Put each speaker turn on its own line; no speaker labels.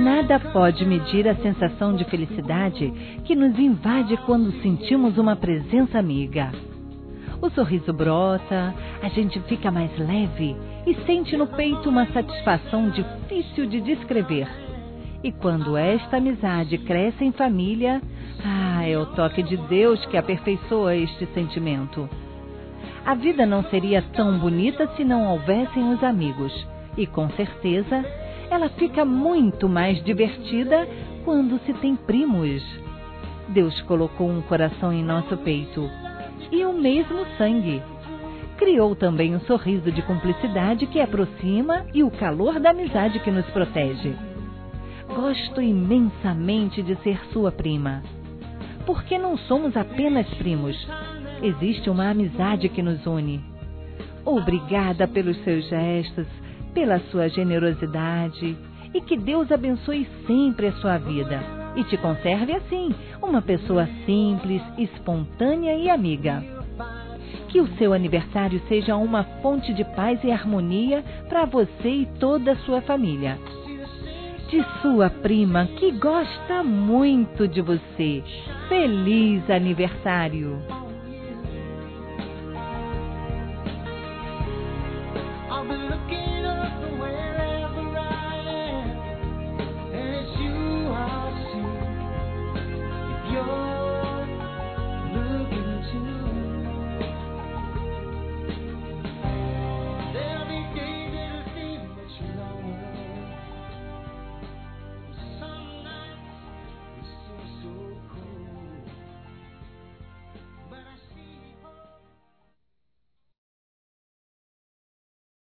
Nada pode medir a sensação de felicidade que nos invade quando sentimos uma presença amiga. O sorriso brota, a gente fica mais leve e sente no peito uma satisfação difícil de descrever. E quando esta amizade cresce em família, é o toque de Deus que aperfeiçoa este sentimento. A vida não seria tão bonita se não houvessem os amigos. E com certeza, ela fica muito mais divertida quando se tem primos. Deus colocou um coração em nosso peito e o mesmo sangue. Criou também um sorriso de cumplicidade que aproxima e o calor da amizade que nos protege. Gosto imensamente de ser sua prima. Porque não somos apenas primos. Existe uma amizade que nos une. Obrigada pelos seus gestos, pela sua generosidade e que Deus abençoe sempre a sua vida e te conserve assim, uma pessoa simples, espontânea e amiga. Que o seu aniversário seja uma fonte de paz e harmonia para você e toda a sua família. De sua prima que gosta muito de você. Feliz aniversário!